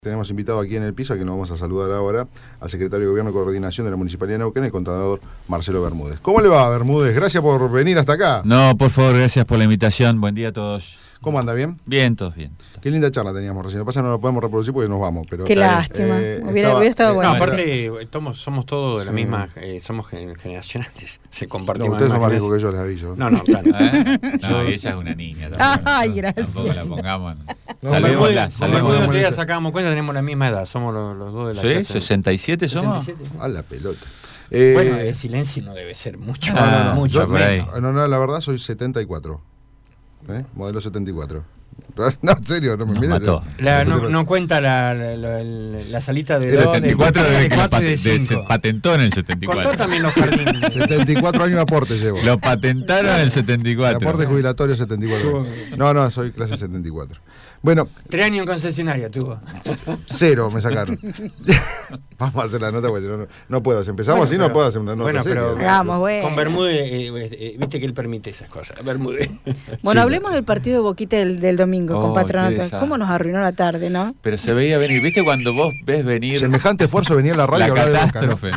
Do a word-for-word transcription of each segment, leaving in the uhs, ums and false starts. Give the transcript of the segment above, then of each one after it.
Tenemos invitado aquí en el piso, a quien nos vamos a saludar ahora, al secretario de Gobierno y Coordinación de la Municipalidad de Neuquén, el contador Marcelo Bermúdez. ¿Cómo le va, Bermúdez? Gracias por venir hasta acá. No, por favor, gracias por la invitación. Buen día a todos. ¿Cómo anda? ¿Bien? Bien, todos bien. Qué linda charla teníamos recién. Lo que pasa es que no lo podemos reproducir porque nos vamos. Pero, Qué lástima. eh, hubiera, estaba, hubiera estado eh, bueno. No, aparte, somos, somos todos de la Sí. misma, eh, somos gen- generacionales. Se No, compartimos ustedes la son más misma viejos que yo, les aviso. No, no, claro. ¿Eh? No, ella es una niña tampoco. Ay, gracias. Tampoco la pongamos. No, Salvémosla, Con Bermúdez salvémosla. salvémosla. otro día sacábamos cuenta, tenemos la misma edad. Somos los, los dos de la ¿Sí? clase. ¿sesenta y siete somos? sesenta y siete. A la pelota. Eh, Bueno, el silencio no debe ser mucho. No, no, no, mucho yo- por ahí. menos. no, no, la verdad soy setenta y cuatro. ¿Eh? Modelo setenta y cuatro. No, en serio, no me Nos mires. mató. La- no, no cuenta la, la, la, la salita de El dos, setenta y cuatro de, desde de que lo cuatro y de pate- de- se cinco. patentó en el setenta y Contó cuatro. también los jardines. setenta y cuatro años de aporte llevo. Lo patentaron en el setenta y El cuatro. aporte jubilatorio setenta y cuatro. No, no, soy clase setenta y cuatro. Bueno, Tres años en concesionaria tuvo. cero me sacaron. Vamos a hacer la nota porque no, no, no puedo. Si empezamos Bueno, así, pero- no puedo hacer una nota bueno, seria. pero Hagamos, bueno. Con Bermúdez, eh, eh, eh, viste que él permite esas cosas. Bermúdez. Bueno, Sí. hablemos del partido de Boquita del, del domingo Oh, con qué Patronato. desastre. ¿Cómo nos arruinó la tarde, no? Pero se veía venir. ¿Viste cuando vos ves venir Semejante esfuerzo venía en la radio la a hablar de Boca, ¿no? catástrofe?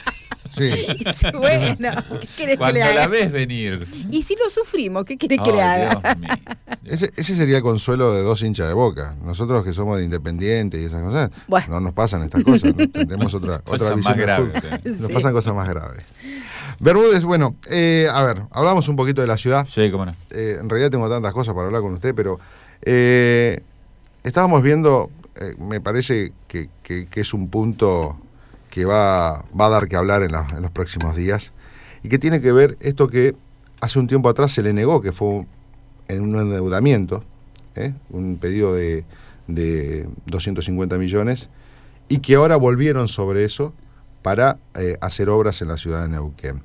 Sí. Sí, bueno, ¿qué querés que Cuando le la haga? ves venir. Y si lo sufrimos, ¿qué querés que Oh, le haga? Dios mío. Ese, ese sería el consuelo de dos hinchas de Boca. Nosotros que somos de Independiente y esas cosas, Bueno. no nos pasan estas cosas. ¿no? Tenemos otra, otra Cosas visión más del graves, fútbol. sí. Nos Sí. pasan cosas más graves. Bermúdez, bueno, eh, a ver, hablamos un poquito de la ciudad. Sí, cómo no. Eh, en realidad tengo tantas cosas para hablar con usted, pero eh, estábamos viendo, eh, me parece que, que- que es un punto que va, va a dar que hablar en, la- en los próximos días, y que tiene que ver esto que hace un tiempo atrás se le negó, que fue un- en un endeudamiento, ¿eh? un pedido de, de doscientos cincuenta millones, y que ahora volvieron sobre eso para eh, hacer obras en la ciudad de Neuquén.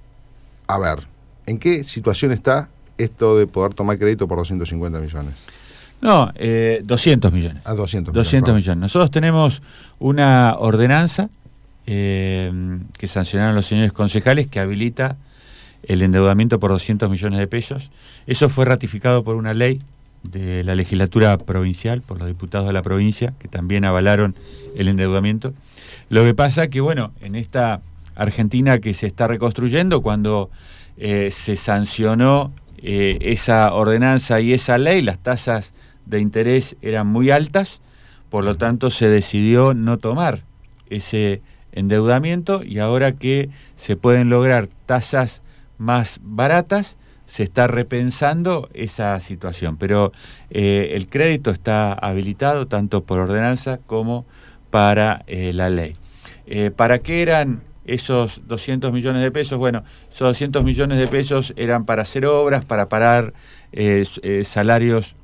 A ver, ¿en qué situación está esto de poder tomar crédito por doscientos cincuenta millones? No, eh, doscientos millones. A doscientos, doscientos perdón. millones. Nosotros tenemos una ordenanza eh, que sancionaron los señores concejales que habilita el endeudamiento por doscientos millones de pesos. Eso fue ratificado por una ley de la legislatura provincial, por los diputados de la provincia, que también avalaron el endeudamiento. Lo que pasa que, bueno, en esta Argentina que se está reconstruyendo, cuando eh, se sancionó eh, esa ordenanza y esa ley, las tasas de interés eran muy altas, por lo tanto se decidió no tomar ese endeudamiento, y ahora que se pueden lograr tasas más baratas, se está repensando esa situación, pero eh, el crédito está habilitado tanto por ordenanza como para eh, la ley. Eh, ¿Para qué eran esos doscientos millones de pesos? Bueno, esos doscientos millones de pesos eran para hacer obras, para parar eh, eh, salarios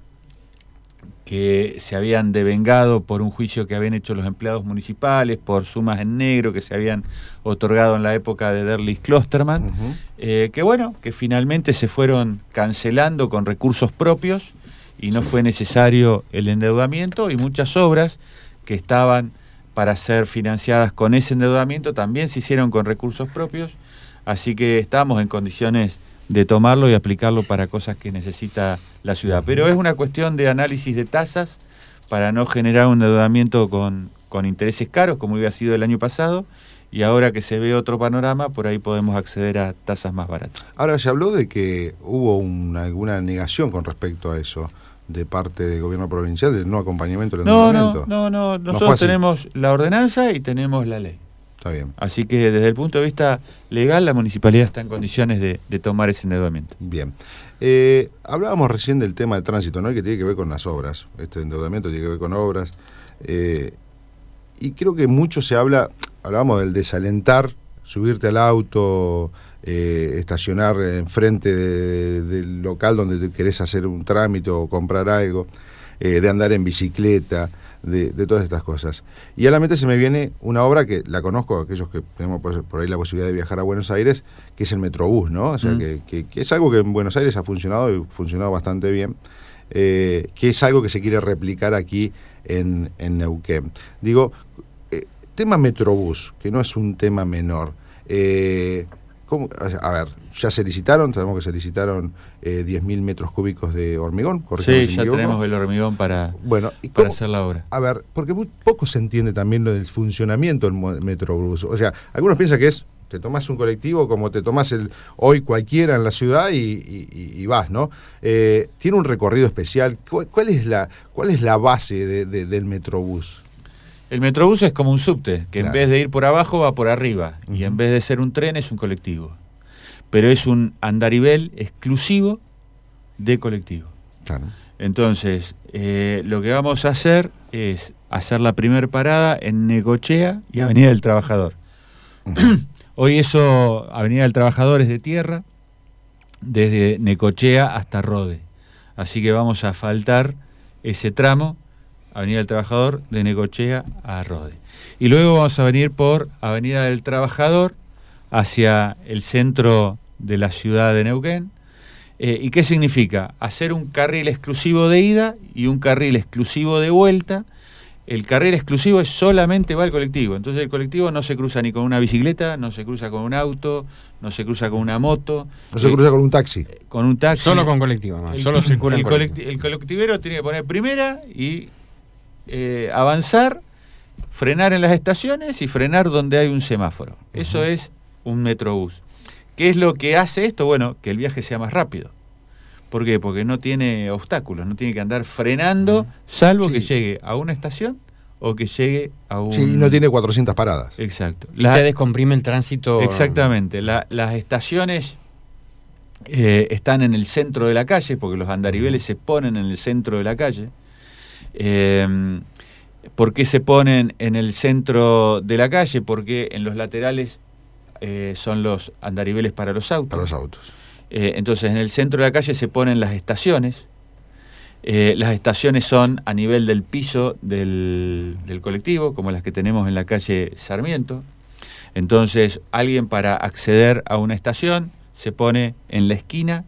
que se habían devengado por un juicio que habían hecho los empleados municipales, por sumas en negro que se habían otorgado en la época de Derlis Klosterman, Ujú. eh, que bueno, que finalmente se fueron cancelando con recursos propios y no fue necesario el endeudamiento, y muchas obras que estaban para ser financiadas con ese endeudamiento también se hicieron con recursos propios, así que estamos en condiciones de tomarlo y aplicarlo para cosas que necesita la ciudad. Pero es una cuestión de análisis de tasas para no generar un endeudamiento con, con intereses caros, como había sido el año pasado, y ahora que se ve otro panorama, por ahí podemos acceder a tasas más baratas. Ahora, se habló de que hubo una, alguna negación con respecto a eso de parte del gobierno provincial, del no acompañamiento del No, no, endeudamiento. no, no, fue nosotros así. tenemos la ordenanza y tenemos la ley. Está bien, Así que desde el punto de vista legal, la municipalidad está en condiciones de, de tomar ese endeudamiento. bien. Eh, hablábamos recién del tema del tránsito, ¿no? Que tiene que ver con las obras. Este endeudamiento tiene que ver con obras. Eh, y creo que mucho se habla, hablábamos del desalentar, subirte al auto, eh, estacionar enfrente de- del local donde te querés hacer un trámite o comprar algo, eh, de andar en bicicleta, de, de todas estas cosas. Y a la mente se me viene una obra que la conozco, aquellos que tenemos por, por ahí la posibilidad de viajar a Buenos Aires, que es el Metrobús, ¿no? O sea, Mm. que, que- que es algo que en Buenos Aires ha funcionado y funcionado bastante bien, eh, que es algo que se quiere replicar aquí en, en Neuquén. Digo, eh, tema Metrobús, que no es un tema menor, eh, ¿cómo? A ver, ya se licitaron, sabemos que se licitaron eh, diez mil metros cúbicos de hormigón. Sí, si ya tenemos el hormigón para, bueno, ¿y para cómo, hacer la obra. A ver, porque muy poco se entiende también lo del funcionamiento del Metrobús. O sea, algunos piensan que es, te tomás un colectivo como te tomás el hoy cualquiera en la ciudad y, y, y vas, ¿no? Eh, tiene un recorrido especial. ¿Cuál, cuál es la cuál es la base de, de, del Metrobús? El Metrobús es como un subte, que claro, en vez de ir por abajo va por arriba, uh-huh. y en vez de ser un tren es un colectivo. Pero es un andarivel exclusivo de colectivo. Claro. Entonces, eh, lo que vamos a hacer es hacer la primera parada en Necochea y Avenida del Trabajador. Uh-huh. Hoy eso, Avenida del Trabajador es de tierra, desde Necochea hasta Rode. Así que vamos a asfaltar ese tramo, Avenida del Trabajador, de Necochea a Rode. Y luego vamos a venir por Avenida del Trabajador hacia el centro de la ciudad de Neuquén. Eh, ¿Y qué significa? Hacer un carril exclusivo de ida y un carril exclusivo de vuelta. El carril exclusivo es solamente va el colectivo. Entonces el colectivo no se cruza ni con una bicicleta, no se cruza con un auto, no se cruza con una moto. No se eh, cruza con un taxi. Con un taxi. Solo con colectivo, no. El, Solo circula el, en colectivo. el colectivero tiene que poner primera y eh, avanzar, frenar en las estaciones y frenar donde hay un semáforo. Uh-huh. Eso es un Metrobús. ¿Qué es lo que hace esto? Bueno, que el viaje sea más rápido. ¿Por qué? Porque no tiene obstáculos, no tiene que andar frenando, salvo sí. que llegue a una estación o que llegue a un... Sí, no tiene cuatrocientas paradas. Exacto. La... Se descomprime el tránsito... Exactamente. La, las estaciones eh, están en el centro de la calle, porque los andariveles se ponen en el centro de la calle. Eh, ¿Por qué se ponen en el centro de la calle? Porque en los laterales eh, son los andariveles para los autos. Para los autos. Eh, entonces en el centro de la calle se ponen las estaciones. Eh, las estaciones son a nivel del piso del, del colectivo, como las que tenemos en la calle Sarmiento. Entonces alguien para acceder a una estación se pone en la esquina,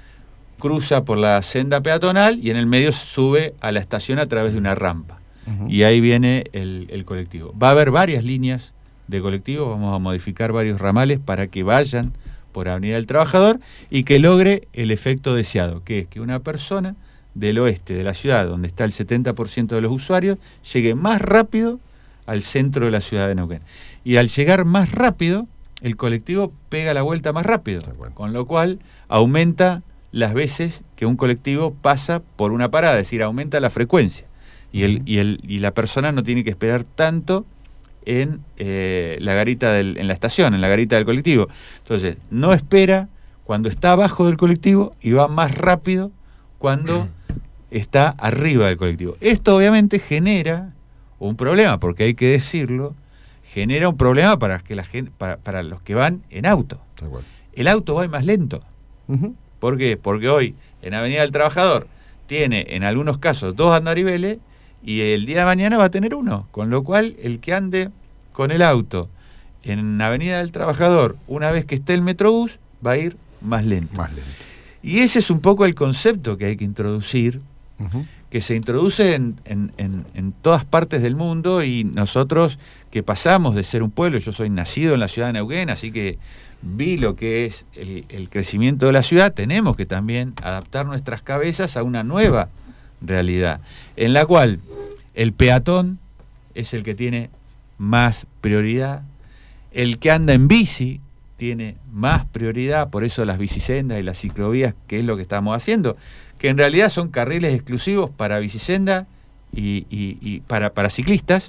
cruza por la senda peatonal y en el medio sube a la estación a través de una rampa. Uh-huh. Y ahí viene el, el colectivo. Va a haber varias líneas de colectivo, vamos a modificar varios ramales para que vayan por Avenida del Trabajador y que logre el efecto deseado, que es que una persona del oeste de la ciudad, donde está el setenta por ciento de los usuarios, llegue más rápido al centro de la ciudad de Neuquén. Y al llegar más rápido, el colectivo pega la vuelta más rápido, con lo cual aumenta las veces que un colectivo pasa por una parada, es decir, aumenta la frecuencia. Y, el, y, el, y la persona no tiene que esperar tanto en eh, la garita del, en la estación, en la garita del colectivo. Entonces, no espera cuando está abajo del colectivo y va más rápido cuando está arriba del colectivo. Esto obviamente genera un problema, porque hay que decirlo, genera un problema para que la gente, para, para los que van en auto. El auto va más lento. Uh-huh. ¿Por qué? Porque hoy en Avenida del Trabajador tiene en algunos casos dos andariveles y el día de mañana va a tener uno, con lo cual el que ande con el auto en Avenida del Trabajador, una vez que esté el Metrobús, va a ir más lento. Más lento. Y ese es un poco el concepto que hay que introducir, uh-huh. que se introduce en, en, en, en todas partes del mundo, y nosotros que pasamos de ser un pueblo, yo soy nacido en la ciudad de Neuquén, así que vi lo que es el, el crecimiento de la ciudad, tenemos que también adaptar nuestras cabezas a una nueva realidad, en la cual el peatón es el que tiene más prioridad, el que anda en bici tiene más prioridad, por eso las bicisendas y las ciclovías, que es lo que estamos haciendo, que en realidad son carriles exclusivos para bicisenda y, y, y para, para ciclistas,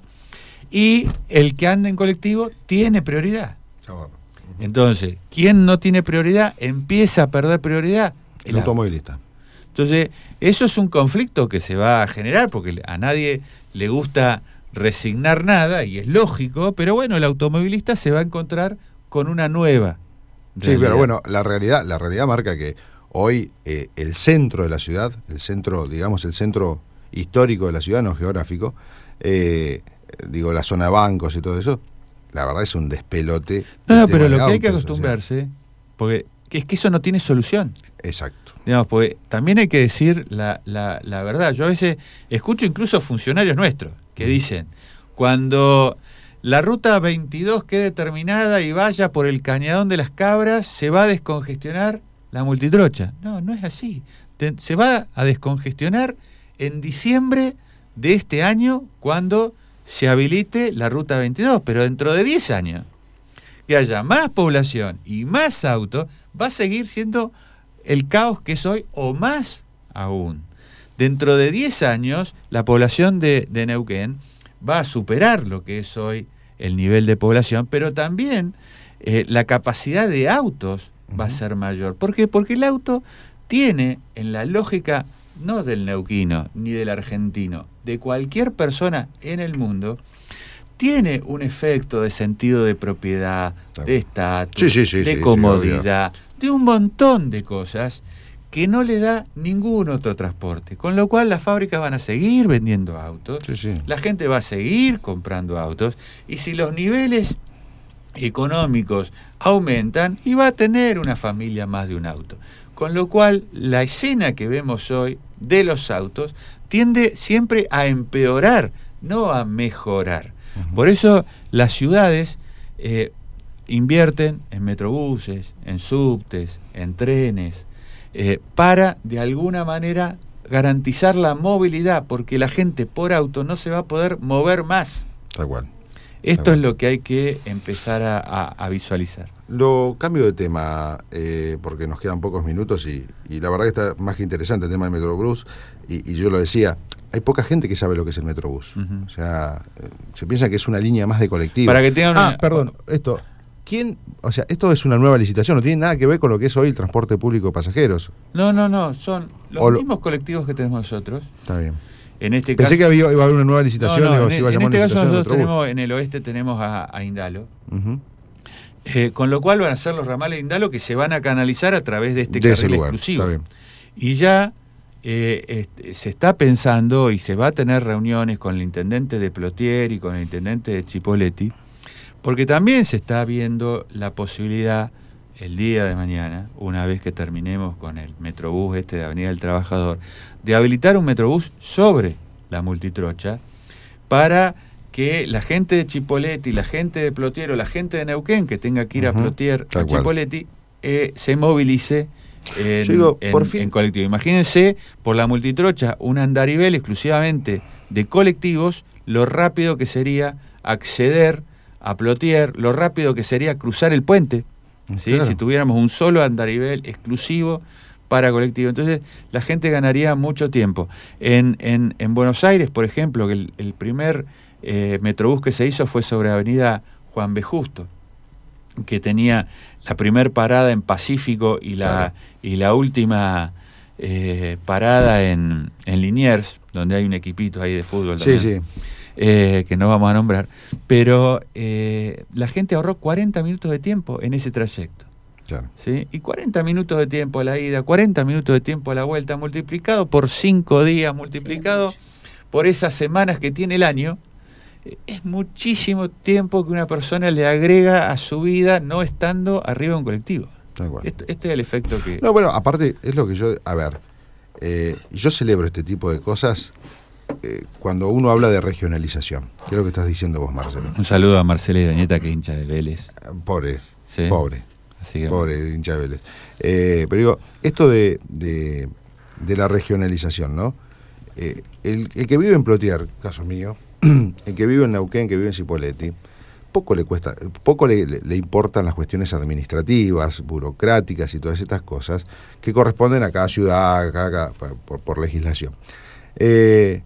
y el que anda en colectivo tiene prioridad. Entonces, ¿quién no tiene prioridad? Empieza a perder prioridad. El, el automovilista. Entonces, eso es un conflicto que se va a generar, porque a nadie le gusta resignar nada, y es lógico, pero bueno, el automovilista se va a encontrar con una nueva realidad. Sí, pero bueno, la realidad, la realidad marca que hoy eh, el centro de la ciudad, el centro, digamos, el centro histórico de la ciudad, no geográfico, eh, digo, la zona de bancos y todo eso, la verdad es un despelote. No, no, pero lo que autos, hay que acostumbrarse, o sea, porque que es que eso no tiene solución. Exacto. Digamos, porque también hay que decir la, la, la verdad. Yo a veces escucho incluso funcionarios nuestros que dicen, cuando la ruta veintidós quede terminada y vaya por el Cañadón de las Cabras, se va a descongestionar la multitrocha. No, no es así. Te, se va a descongestionar en diciembre de este año cuando se habilite la ruta veintidós, pero dentro de diez años, que haya más población y más autos, va a seguir siendo el caos que es hoy o más aún. Dentro de diez años, la población de, de Neuquén va a superar lo que es hoy el nivel de población, pero también eh, la capacidad de autos va a ser mayor. ¿Por qué? Porque el auto tiene, en la lógica no del neuquino ni del argentino, de cualquier persona en el mundo, tiene un efecto de sentido de propiedad, de estatus, sí, sí, sí, de sí, comodidad, sí, de un montón de cosas que no le da ningún otro transporte. Con lo cual las fábricas van a seguir vendiendo autos, sí, sí. la gente va a seguir comprando autos, y si los niveles económicos aumentan, y va a tener una familia más de un auto. Con lo cual la escena que vemos hoy de los autos tiende siempre a empeorar, no a mejorar. Uh-huh. Por eso las ciudades eh, invierten en metrobuses, en subtes, en trenes, eh, para de alguna manera garantizar la movilidad, porque la gente por auto no se va a poder mover más. Tal cual. Esto es lo que hay que empezar a, a, a visualizar. Lo cambio de tema, eh, porque nos quedan pocos minutos y, y la verdad que está más que interesante el tema del Metrobús, y, y yo lo decía, hay poca gente que sabe lo que es el Metrobús. Uh-huh. O sea, eh, se piensa que es una línea más de colectivo. Para que tengan una... Ah, perdón, esto, ¿quién? O sea, esto es una nueva licitación, no tiene nada que ver con lo que es hoy el transporte público de pasajeros. No, no, no, son los o mismos lo... colectivos que tenemos nosotros. Está bien. En este Pensé caso, que había, iba a haber una nueva licitación. No, no, digo, en, si iba a en llamar este caso nosotros Metrobús. tenemos, en el oeste tenemos a, a Indalo, uh-huh. eh, con lo cual van a ser los ramales de Indalo que se van a canalizar a través de este de carril lugar, exclusivo. Está bien. Y ya eh, este, se está pensando y se va a tener reuniones con el intendente de Plotier y con el intendente de Chipoleti, porque también se está viendo la posibilidad el día de mañana, una vez que terminemos con el Metrobús este de Avenida del Trabajador, de habilitar un Metrobús sobre la multitrocha para que la gente de Chipoleti, la gente de Plotier o la gente de Neuquén que tenga que ir uh-huh. a Plotier o a Chipoleti eh, se movilice en, digo, en, por fin... en colectivo. Imagínense por la multitrocha un andarivel exclusivamente de colectivos, lo rápido que sería acceder a Plotier, lo rápido que sería cruzar el puente. ¿Sí? Claro. Si tuviéramos un solo andarivel exclusivo para colectivo, entonces la gente ganaría mucho tiempo. En, en, en Buenos Aires, por ejemplo, que el, el primer eh, Metrobús que se hizo fue sobre Avenida Juan B. Justo, que tenía la primer parada en Pacífico y la, claro. y la última eh, parada en, en Liniers, donde hay un equipito ahí de fútbol también. Sí, sí. Eh, que no vamos a nombrar, pero eh, la gente ahorró cuarenta minutos de tiempo en ese trayecto. Claro. ¿Sí? Y cuarenta minutos de tiempo a la ida, cuarenta minutos de tiempo a la vuelta, multiplicado por cinco días, multiplicado sí, por esas semanas que tiene el año, eh, es muchísimo tiempo que una persona le agrega a su vida no estando arriba de un colectivo. Esto, este es el efecto que... No, bueno, aparte es lo que yo... A ver, eh, yo celebro este tipo de cosas... Eh, cuando uno habla de regionalización, ¿qué es lo que estás diciendo vos, Marcelo? Un saludo a Marcela Irañeta, que es hincha de Vélez. Pobre, ¿Sí? pobre, Así que... pobre hincha de Vélez. Eh, pero digo, esto de, de, de la regionalización, ¿no? Eh, el, el que vive en Plotier, caso mío, el que vive en Neuquén, que vive en Cipolletti, poco le cuesta, poco le, le, le importan las cuestiones administrativas, burocráticas y todas estas cosas que corresponden a cada ciudad, a cada, por, por legislación. Eh,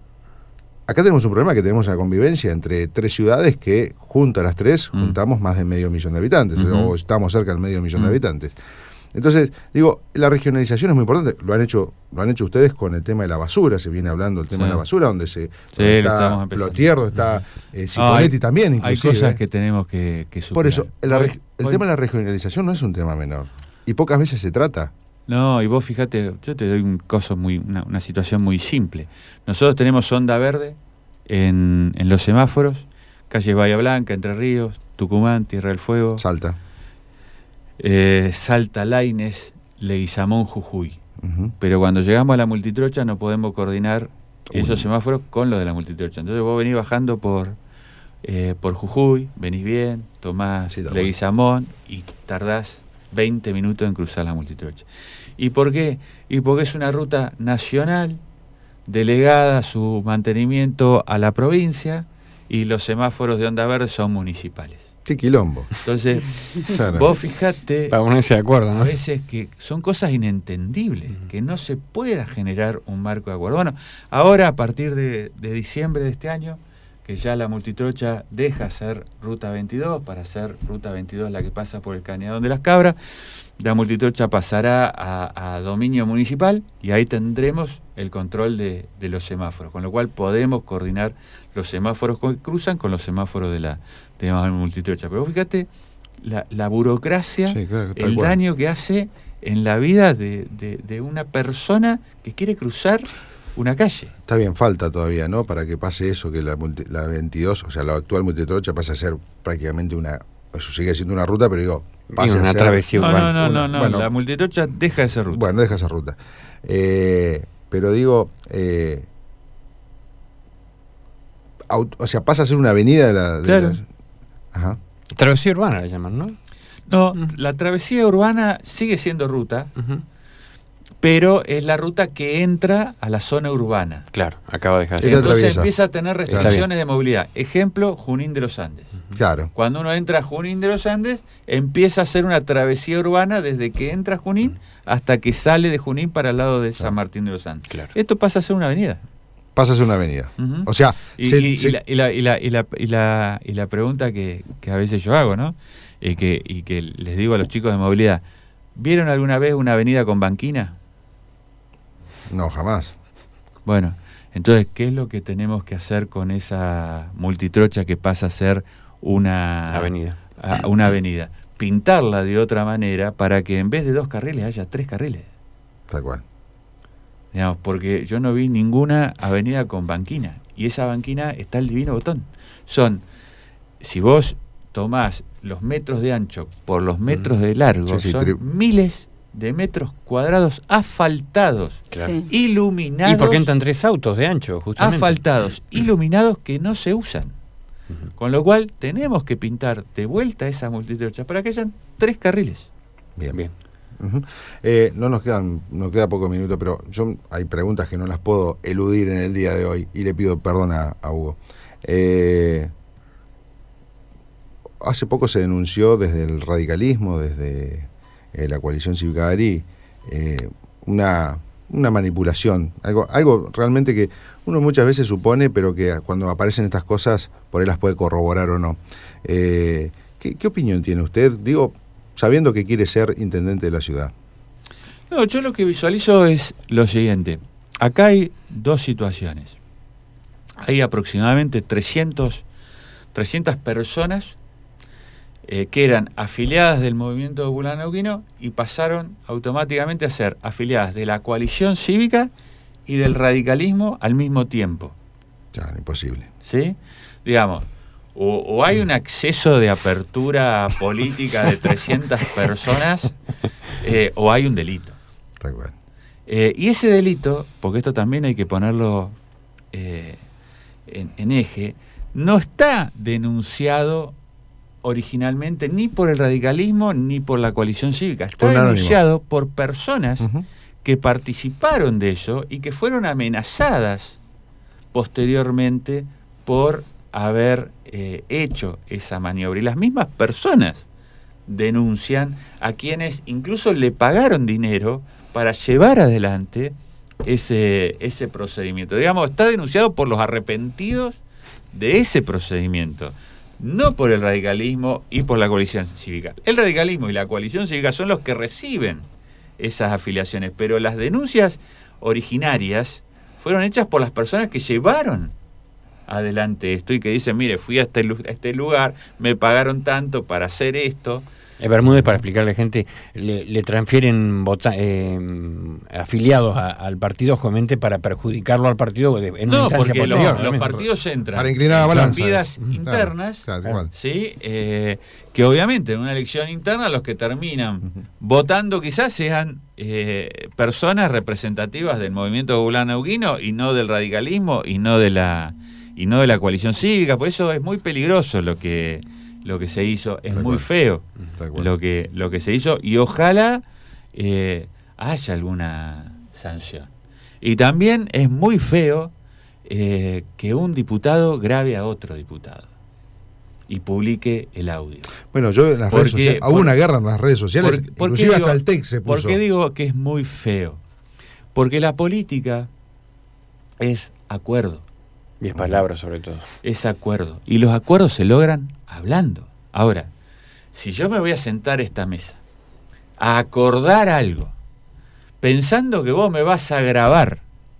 Acá tenemos un problema, que tenemos una convivencia entre tres ciudades que, juntas las tres, mm. juntamos más de medio millón de habitantes, uh-huh. o estamos cerca del medio millón mm. de habitantes. Entonces, digo, la regionalización es muy importante. Lo han hecho lo han hecho ustedes con el tema de la basura, se viene hablando del tema sí. de la basura, donde se sí, donde está Plotier, donde está eh, Cipolletti ah, también, inclusive. Hay cosas que tenemos que, que superar. Por eso, la, hoy, el hoy... tema de la regionalización no es un tema menor, y pocas veces se trata. No, y vos fíjate, yo te doy un coso muy, una, una situación muy simple. Nosotros tenemos onda verde en, en los semáforos, calle Bahía Blanca, Entre Ríos, Tucumán, Tierra del Fuego, Salta, eh, Salta, Lainez, Leguizamón, Jujuy. Uh-huh. Pero cuando llegamos a la multitrocha no podemos coordinar Uy. esos semáforos con los de la multitrocha. Entonces vos venís bajando por eh, por Jujuy, venís bien, tomás Sí, está Leguizamón y tardás veinte minutos en cruzar la Multitrocha. ¿Y por qué? Y porque es una ruta nacional, delegada su mantenimiento a la provincia, y los semáforos de onda verde son municipales. Qué quilombo. Entonces, Claro. vos fijate Para ponerse de acuerdo, a ¿no? veces que son cosas inentendibles, que no se pueda generar un marco de acuerdo. Bueno, ahora a partir de, de diciembre de este año, que ya la Multitrocha deja ser Ruta veintidós, para ser Ruta veintidós la que pasa por el Cañadón de las Cabras, la Multitrocha pasará a, a dominio municipal y ahí tendremos el control de, de los semáforos, con lo cual podemos coordinar los semáforos que cruzan con los semáforos de la, de la Multitrocha. Pero fíjate la, la burocracia, Sí, claro, tal el cual. daño que hace en la vida de, de, de una persona que quiere cruzar una calle. Está bien, falta todavía, ¿no? Para que pase eso, que la, multi- la veintidós, o sea, la actual Multitrocha pase a ser prácticamente una, eso sigue siendo una ruta, pero digo, pase una a ser... travesía No, urbana. no, no, Una- no, no, bueno. la Multitrocha deja de ser ruta. Bueno, deja esa ruta. Eh, pero digo, eh, aut- o sea, pasa a ser una avenida de la... de Claro. la- Ajá. Travesía urbana la llaman, ¿no? No, Mm. la travesía urbana sigue siendo ruta, Ujú. pero es la ruta que entra a la zona urbana. Claro, acaba de dejar. Es la Entonces atraviesa. empieza a tener Está restricciones de movilidad. Ejemplo, Junín de los Andes. Claro. Cuando uno entra a Junín de los Andes, empieza a hacer una travesía urbana desde que entra a Junín hasta que sale de Junín para el lado de San Martín de los Andes. Claro. Esto pasa a ser una avenida. Pasa a ser una avenida. Ujú. O sea, Y, se- y- se- y la, y, la, y, la, y, la, y, la, y la pregunta que, que a veces yo hago, ¿no? Y que, y que les digo a los chicos de movilidad, ¿vieron alguna vez una avenida con banquina? no, jamás. Bueno, entonces, ¿qué es lo que tenemos que hacer con esa Multitrocha que pasa a ser una Avenida. a- una avenida? Pintarla de otra manera para que en vez de dos carriles haya tres carriles. Tal cual. Digamos, porque yo no vi ninguna avenida con banquina. Y esa banquina está el divino botón. Son, si vos tomás los metros de ancho por los metros de largo, Sí, sí, son tri- miles de metros cuadrados asfaltados, Claro. Sí. iluminados. Y porque entran tres autos de ancho, justamente. asfaltados, iluminados que no se usan. Ujú. Con lo cual tenemos que pintar de vuelta esa Multitrocha para que hayan tres carriles. Bien. Bien. Ujú. Eh, no nos quedan, nos queda poco minuto, pero yo hay preguntas que no las puedo eludir en el día de hoy y le pido perdón a, a Hugo. Eh, hace poco se denunció desde el radicalismo, desde eh, la coalición Cívica Ari, eh, una, una manipulación, algo, algo realmente que uno muchas veces supone, pero que cuando aparecen estas cosas por ahí las puede corroborar o no. Eh, ¿qué, qué opinión tiene usted? Digo, sabiendo que quiere ser intendente de la ciudad. No, yo lo que visualizo es lo siguiente. Acá hay dos situaciones. Hay aproximadamente trescientas personas eh, que eran afiliadas del movimiento popular neuquino y pasaron automáticamente a ser afiliadas de la coalición cívica y del radicalismo al mismo tiempo. Ya, imposible. ¿Sí? Digamos, o, o hay un acceso de apertura política de trescientas personas eh, o hay un delito. Tal cual. Eh, y ese delito, porque esto también hay que ponerlo eh, en, en eje, no está denunciado originalmente ni por el radicalismo ni por la coalición cívica. Está Por un anónimo. denunciado por personas Ujú. que participaron de eso y que fueron amenazadas posteriormente por haber eh, hecho esa maniobra. Y las mismas personas denuncian a quienes incluso le pagaron dinero para llevar adelante ese, ese procedimiento. Digamos, está denunciado por los arrepentidos de ese procedimiento, no por el radicalismo y por la coalición cívica. El radicalismo y la coalición cívica son los que reciben esas afiliaciones, pero las denuncias originarias fueron hechas por las personas que llevaron adelante esto y que dicen, mire, fui a este, lu- a este lugar, me pagaron tanto para hacer esto. Eh, Bermúdez, para explicarle a la gente, le, le transfieren vota- eh, afiliados a- al partido justamente para perjudicarlo al partido de- en una No, instancia porque lo- posterior. los obviamente. partidos entran Para inclinar la en balanza. vidas Claro, internas, claro, Claro. igual. ¿sí? Eh, que obviamente en una elección interna los que terminan Ujú. votando quizás sean eh, personas representativas del movimiento popular neuquino y no del radicalismo y no de la y no de la coalición cívica. Por eso es muy peligroso lo que, lo que se hizo, es muy feo lo que, lo que se hizo, y ojalá eh, haya alguna sanción. Y también es muy feo eh, que un diputado grabe a otro diputado y publique el audio. Bueno, yo en las Porque, redes sociales, por, hubo una guerra en las redes sociales, por, inclusive digo, hasta el texto se puso. ¿Por qué digo que es muy feo? Porque la política es acuerdo. Y es palabra sobre todo. Es acuerdo. Y los acuerdos se logran hablando. Ahora, si yo me voy a sentar a esta mesa a acordar algo, pensando que vos me vas a grabar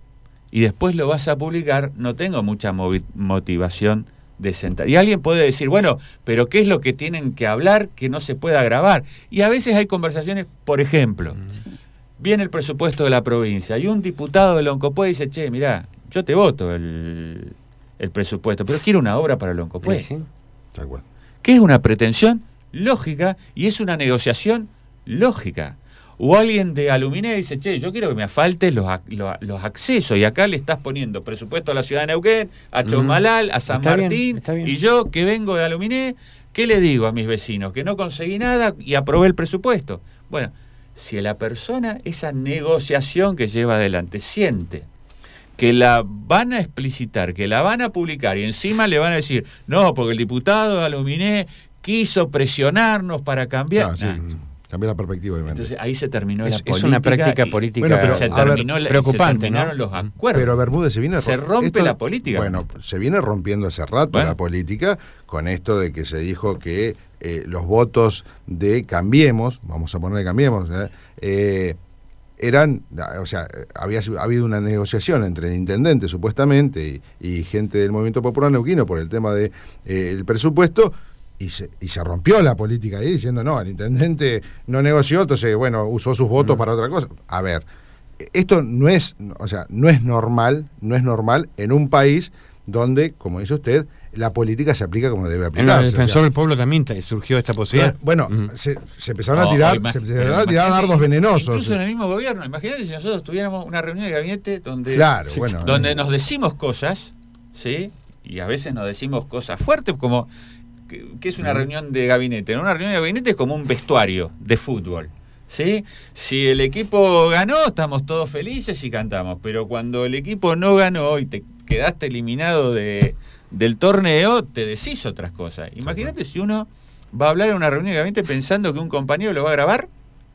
y después lo vas a publicar, no tengo mucha motivación de sentar. Y alguien puede decir, bueno, pero ¿qué es lo que tienen que hablar que no se pueda grabar? Y a veces hay conversaciones, por ejemplo, sí. viene el presupuesto de la provincia y un diputado de Loncopué dice, che, mirá, yo te voto el, el presupuesto, pero quiero una obra para Loncopué. Sí, sí. Tal cual. Que es una pretensión lógica y es una negociación lógica. O alguien de Aluminé dice, che, yo quiero que me asfaltes los, los, los accesos, y acá le estás poniendo presupuesto a la ciudad de Neuquén, a Chomalal, a San está Martín, bien, está bien. Y yo que vengo de Aluminé, ¿qué le digo a mis vecinos? Que no conseguí nada y aprobé el presupuesto. Bueno, si la persona, esa negociación que lleva adelante, siente que la van a explicitar, que la van a publicar, y encima le van a decir, no, porque el diputado de Aluminé quiso presionarnos para cambiar. No, sí. nah. Cambiar la perspectiva, obviamente. Entonces ahí se terminó es, la política. Es una práctica política. Bueno, pero, se terminó ver, la, preocupante, se terminaron ¿no? los acuerdos. Pero Bermúdez se viene se rompe esto, la política. Bueno, se viene rompiendo hace rato bueno. la política con esto de que se dijo que eh, los votos de Cambiemos, vamos a poner de Cambiemos, eh, eh, eran, o sea, había habido una negociación entre el intendente supuestamente y, y gente del Movimiento Popular Neuquino por el tema de eh, el presupuesto. Y se, y se rompió la política ahí diciendo, no, el intendente no negoció, entonces, bueno, usó sus votos mm. para otra cosa. A ver, esto no es, o sea, no es normal, no es normal en un país donde, como dice usted, la política se aplica como debe aplicarse. En el Defensor o sea, del Pueblo también te, surgió esta posibilidad. Bueno, mm. se, se empezaron no, a tirar, se empezaron a tirar dardos venenosos. Incluso en el mismo gobierno. Imagínate si nosotros tuviéramos una reunión de gabinete donde, claro, bueno, donde eh. nos decimos cosas, ¿sí? Y a veces nos decimos cosas fuertes como... ¿Qué es una reunión de gabinete? Una reunión de gabinete es como un vestuario de fútbol, ¿sí? Si el equipo ganó, estamos todos felices y cantamos, pero cuando el equipo no ganó y te quedaste eliminado de, del torneo, te decís otras cosas. Imagínate si uno va a hablar en una reunión de gabinete pensando que un compañero lo va a grabar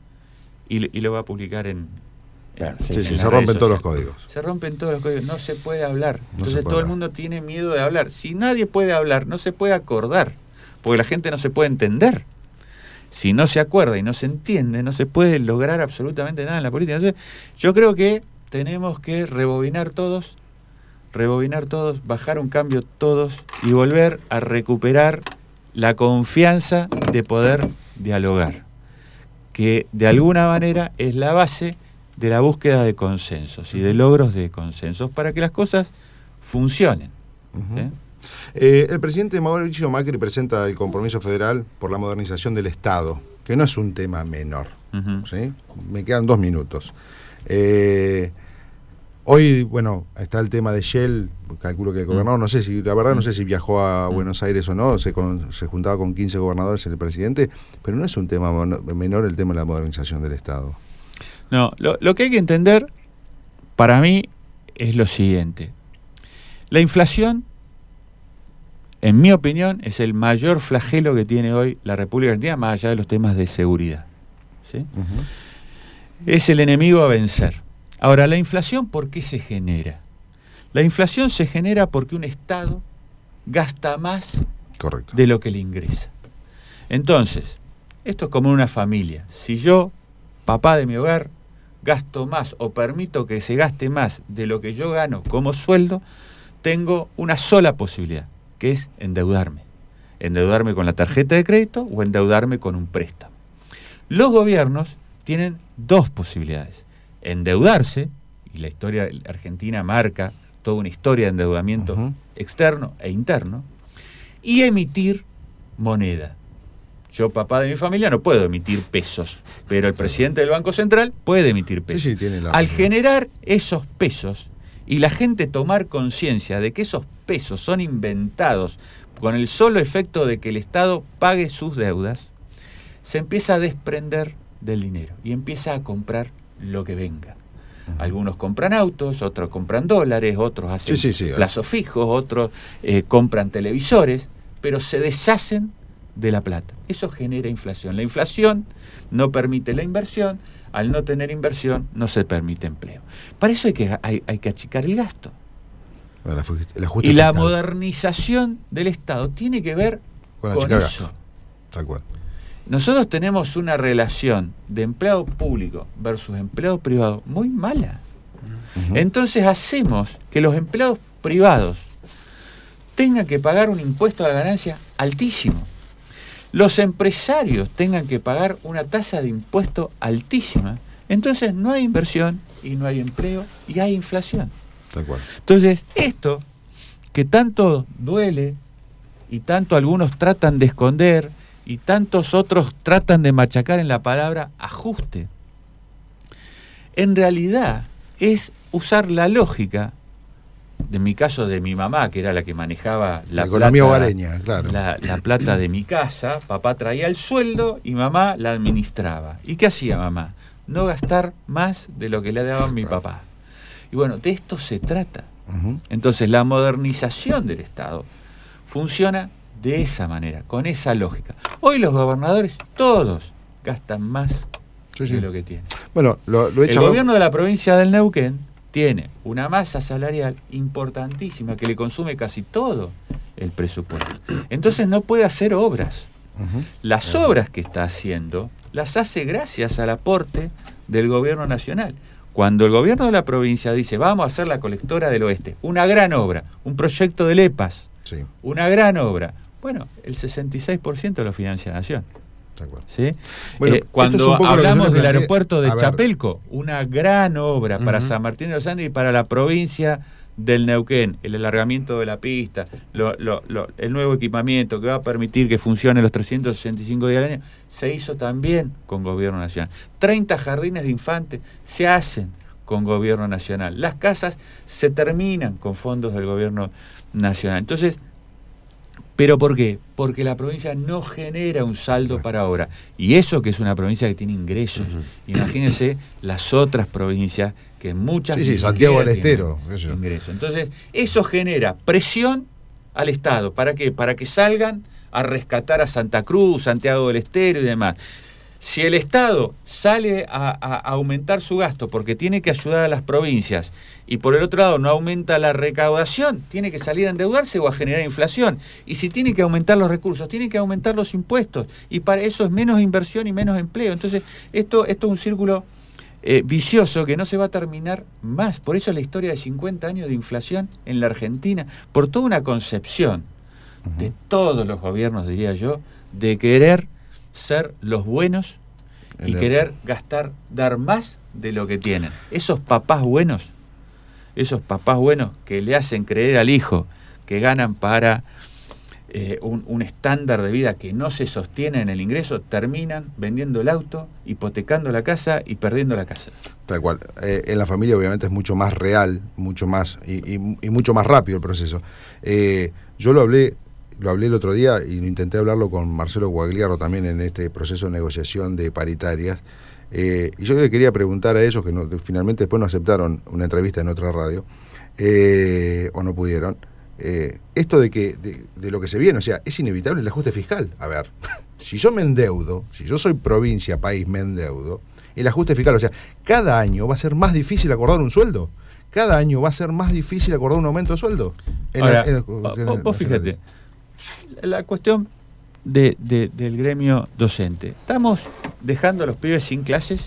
y, y lo va a publicar en... Claro, sí, sí, sí, se rompen todos los códigos. Se rompen todos los códigos, no se puede hablar. No Entonces puede todo hablar. el mundo tiene miedo de hablar. Si nadie puede hablar, no se puede acordar, porque la gente no se puede entender. Si no se acuerda y no se entiende, no se puede lograr absolutamente nada en la política. Entonces, yo creo que tenemos que rebobinar todos, rebobinar todos, bajar un cambio todos y volver a recuperar la confianza de poder dialogar, que de alguna manera es la base de la búsqueda de consensos y de logros de consensos para que las cosas funcionen. Uh-huh. ¿eh? Eh, el presidente Mauricio Macri presenta el compromiso federal por la modernización del Estado, que no es un tema menor. Uh-huh. ¿Sí? Me quedan dos minutos. Eh, hoy, bueno, está el tema de Shell, calculo que el gobernador, no sé si, la verdad no sé si viajó a Buenos Aires o no, se, con, se juntaba con quince gobernadores el presidente, pero no es un tema menor el tema de la modernización del Estado. No, lo, lo que hay que entender, para mí, es lo siguiente. La inflación, en mi opinión, es el mayor flagelo que tiene hoy la República Argentina, más allá de los temas de seguridad. ¿Sí? Uh-huh. Es el enemigo a vencer. Ahora, ¿la inflación por qué se genera? La inflación se genera porque un Estado gasta más Correcto. de lo que le ingresa. Entonces, esto es como en una familia. Si yo, papá de mi hogar, gasto más o permito que se gaste más de lo que yo gano como sueldo, tengo una sola posibilidad, que es endeudarme. Endeudarme con la tarjeta de crédito o endeudarme con un préstamo. Los gobiernos tienen dos posibilidades. Endeudarse, y la historia argentina marca toda una historia de endeudamiento uh-huh. externo e interno, y emitir moneda. Yo, papá de mi familia, no puedo emitir pesos, pero el presidente del Banco Central puede emitir pesos. Sí, sí, tiene la... Al generar esos pesos y la gente tomar conciencia de que esos pesos son inventados con el solo efecto de que el Estado pague sus deudas, se empieza a desprender del dinero y empieza a comprar lo que venga. Algunos compran autos, otros compran dólares, otros hacen sí, sí, sí, plazos fijos, otros eh, compran televisores, pero se deshacen de la plata. Eso genera inflación. La inflación no permite la inversión, al no tener inversión no se permite empleo. Para eso hay que, hay, hay que achicar el gasto. Bueno, la, el y la fiscal. modernización del Estado tiene que ver con, con achicar eso. gasto. Tal cual. Nosotros tenemos una relación de empleado público versus empleado privado muy mala. Uh-huh. Entonces hacemos que los empleados privados tengan que pagar un impuesto a la ganancia altísimo. Los empresarios tengan que pagar una tasa de impuesto altísima. Entonces no hay inversión y no hay empleo y hay inflación. Tal cual. Entonces esto que tanto duele y tanto algunos tratan de esconder y tantos otros tratan de machacar en la palabra ajuste, en realidad es usar la lógica, en mi caso de mi mamá, que era la que manejaba la, la economía plata, hogareña, claro. la, la plata de mi casa. Papá traía el sueldo y mamá la administraba. ¿Y qué hacía mamá? No gastar más de lo que le daba mi papá. Y bueno, de esto se trata. Uh-huh. Entonces la modernización del Estado funciona de esa manera, con esa lógica. Hoy los gobernadores, todos, gastan más sí, sí. de lo que tienen. Bueno, lo, lo he El gobierno de la provincia del Neuquén tiene una masa salarial importantísima que le consume casi todo el presupuesto. Entonces no puede hacer obras. Uh-huh. Las obras que está haciendo las hace gracias al aporte del gobierno nacional. Cuando el gobierno de la provincia dice vamos a hacer la colectora del oeste, una gran obra, un proyecto del E P A S, sí. una gran obra, bueno, el sesenta y seis por ciento lo financia Nación. ¿Sí? Bueno, eh, cuando hablamos del aeropuerto de Chapelco, una gran obra uh-huh. para San Martín de los Andes y para la provincia del Neuquén, el alargamiento de la pista, lo, lo, lo, el nuevo equipamiento que va a permitir que funcione los trescientos sesenta y cinco días al año, se hizo también con gobierno nacional. treinta jardines de infantes se hacen con gobierno nacional. Las casas se terminan con fondos del gobierno nacional. Entonces, ¿pero por qué? Porque la provincia no genera un saldo bueno. para ahora. Y eso que es una provincia que tiene ingresos. Uh-huh. Imagínense las otras provincias que muchas... Sí, sí, Santiago del Estero. Eso. Ingresos. Entonces, eso genera presión al Estado. ¿Para qué? Para que salgan a rescatar a Santa Cruz, Santiago del Estero y demás. Si el Estado sale a, a, a aumentar su gasto porque tiene que ayudar a las provincias y por el otro lado no aumenta la recaudación, tiene que salir a endeudarse o a generar inflación. Y si tiene que aumentar los recursos, tiene que aumentar los impuestos. Y para eso es menos inversión y menos empleo. Entonces, esto, esto es un círculo eh, vicioso que no se va a terminar más. Por eso la historia de cincuenta años de inflación en la Argentina, por toda una concepción uh-huh. de todos los gobiernos, diría yo, de querer ser los buenos y querer gastar, dar más de lo que tienen. Esos papás buenos, esos papás buenos que le hacen creer al hijo que ganan para eh, un, un estándar de vida que no se sostiene en el ingreso, terminan vendiendo el auto, hipotecando la casa y perdiendo la casa. Tal cual. Eh, en la familia obviamente es mucho más real, mucho más y, y, y mucho más rápido el proceso. Eh, yo lo hablé Lo hablé el otro día y intenté hablarlo con Marcelo Guagliaro también en este proceso de negociación de paritarias. Eh, y yo le quería preguntar a ellos, que, no, que finalmente después no aceptaron una entrevista en otra radio, eh, o no pudieron, eh, esto de que de, de lo que se viene, o sea, es inevitable el ajuste fiscal. A ver, si yo me endeudo, si yo soy provincia, país, me endeudo, el ajuste fiscal, o sea, cada año va a ser más difícil acordar un sueldo. Cada año va a ser más difícil acordar un aumento de sueldo. En Ahora, la, en, vos, en, vos fíjate, la cuestión de, de, del gremio docente. Estamos dejando a los pibes sin clases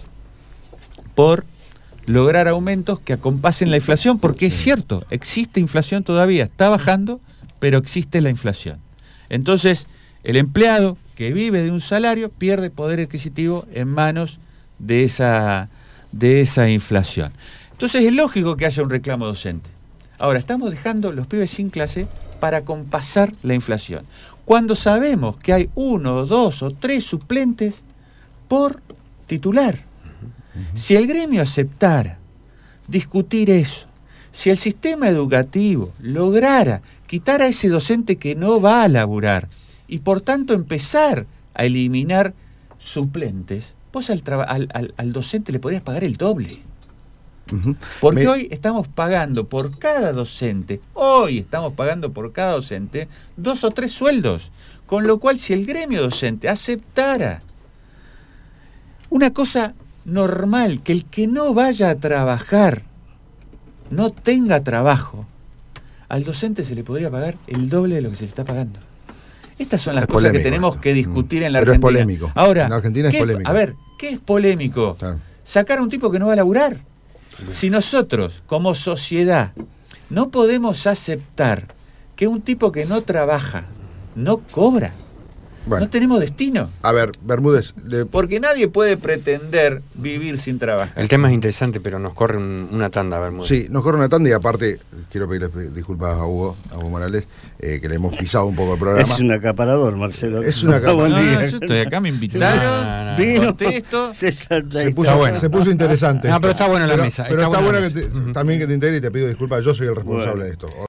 por lograr aumentos que acompasen la inflación, porque es cierto, existe inflación todavía, está bajando, pero existe la inflación. Entonces, el empleado que vive de un salario pierde poder adquisitivo en manos de esa, de esa inflación. Entonces es lógico que haya un reclamo docente. Ahora, estamos dejando los pibes sin clase para compasar la inflación, cuando sabemos que hay uno, dos o tres suplentes por titular. Uh-huh. Si el gremio aceptara discutir eso, si el sistema educativo lograra quitar a ese docente que no va a laburar y por tanto empezar a eliminar suplentes, vos al, traba- al, al, al docente le podrías pagar el doble. Uh-huh. Porque Me- hoy estamos pagando por cada docente, hoy estamos pagando por cada docente dos o tres sueldos. Con lo cual, si el gremio docente aceptara una cosa normal, que el que no vaya a trabajar no tenga trabajo, al docente se le podría pagar el doble de lo que se le está pagando. Estas son las Es cosas polémico que tenemos esto. que discutir en la Pero es Argentina. polémico. Ahora, En la Argentina es ¿qué- polémico. A ver, ¿qué es polémico? Claro. Sacar a un tipo que no va a laburar. Si nosotros, como sociedad, no podemos aceptar que un tipo que no trabaja no cobra, Bueno, no tenemos destino. a ver, Bermúdez, le- Porque nadie puede pretender vivir sin trabajar. El tema es interesante, pero nos corre un- una tanda, Bermúdez. sí, nos corre una tanda y aparte quiero pedirle disculpas a Hugo, a Hugo Morales, eh, que le hemos pisado un poco el programa. Es un acaparador, Marcelo. Es un acaparador. Buen No, día. no, yo estoy acá, me invitaron, No, no, no. Vino, contesto. se, Se puso, bueno. se puso interesante. No, pero está bueno la Pero- mesa, Pero está está, buena bueno la que mesa. te- también que te integre y te pido disculpas, yo soy el responsable Bueno. de esto.